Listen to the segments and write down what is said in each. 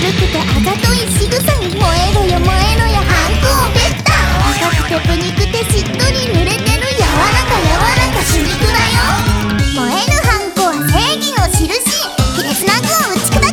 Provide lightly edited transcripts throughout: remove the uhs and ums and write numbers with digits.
るくてあざとい仕草に燃えろよ燃えろよハンコをペッタ赤くてぷにくてしっとり濡れてる柔らか主肉だよ燃えるハンコは正義の印卑劣な悪を打ち砕く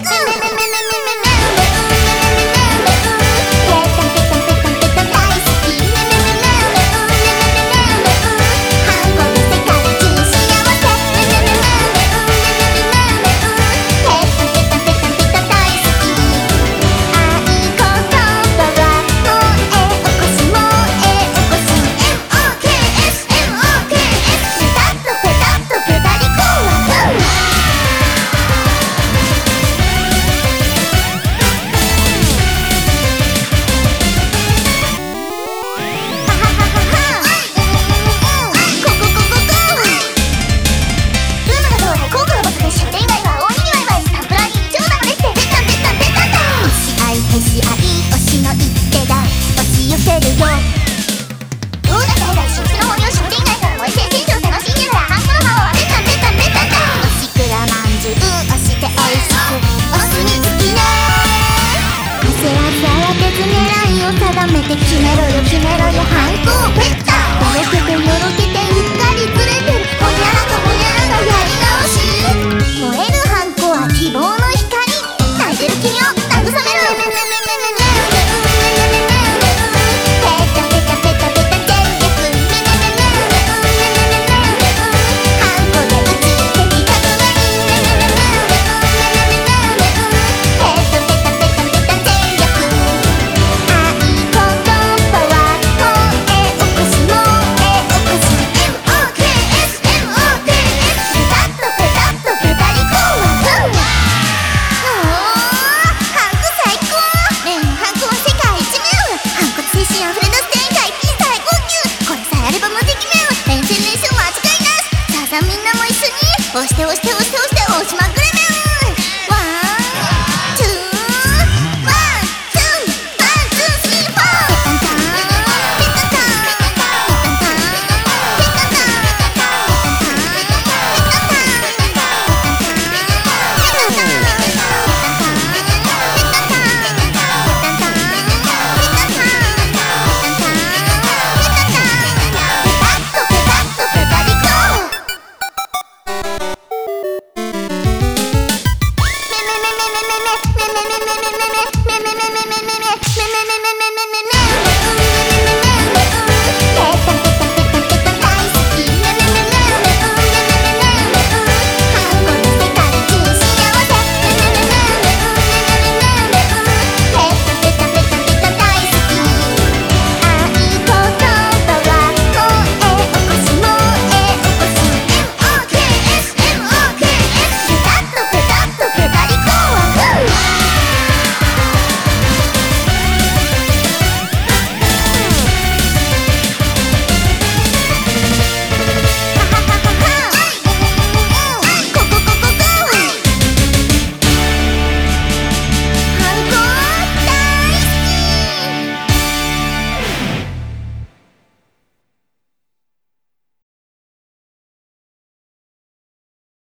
定めて決めろよ決めろよハンコをペッタよろけてよろけてうっかりずれてるほにゃらかやり直し燃えるハンコは希望の光泣いてる君を慰めるみんなも一緒に押して押して押して押して